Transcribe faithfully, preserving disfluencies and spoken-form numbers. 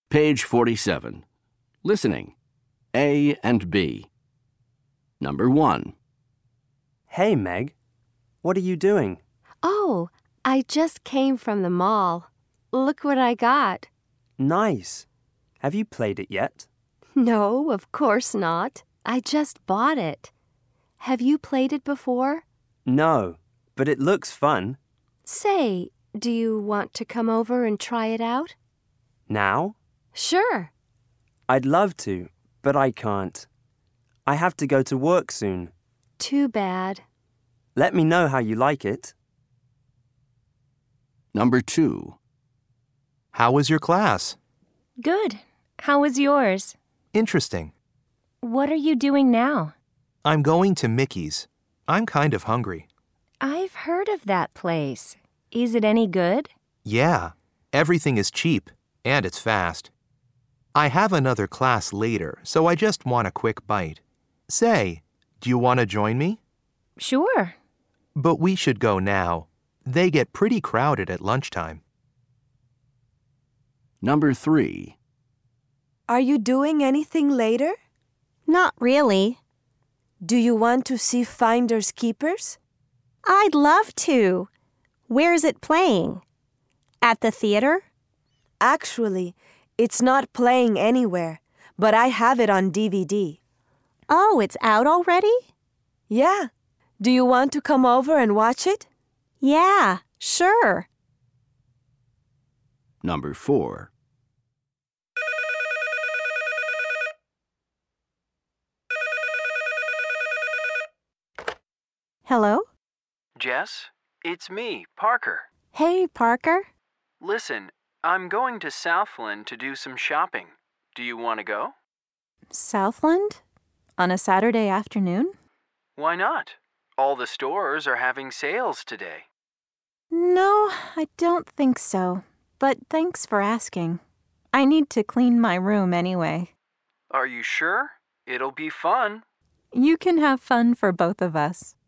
Page forty-seven. Listening. A and B. Number one. Hey, Meg. What are you doing? Oh, I just came from the mall. Look what I got. Nice. Have you played it yet? No, of course not. I just bought it. Have you played it before? No, but it looks fun. Say, do you want to come over and try it out? Now? Sure. I'd love to, but I can't. I have to go to work soon. Too bad. Let me know how you like it. Number two. How was your class? Good. How was yours? Interesting. What are you doing now? I'm going to Mickey's. I'm kind of hungry. I've heard of that place. Is it any good? Yeah, everything is cheap, and it's fast. I have another class later, so I just want a quick bite. Say, do you want to join me? Sure. But we should go now. They get pretty crowded at lunchtime. Number three. Are you doing anything later? Not really. Do you want to see Finders Keepers? I'd love to. Where's it playing? At the theater? Actually, it's not playing anywhere, but I have it on D V D. Oh, it's out already? Yeah. Do you want to come over and watch it? Yeah, sure. Number four. Hello? Jess, it's me, Parker. Hey, Parker. Listen, I'm going to Southland to do some shopping. Do you want to go? Southland? On a Saturday afternoon? Why not? All the stores are having sales today. No, I don't think so. But thanks for asking. I need to clean my room anyway. Are you sure? It'll be fun. You can have fun for both of us.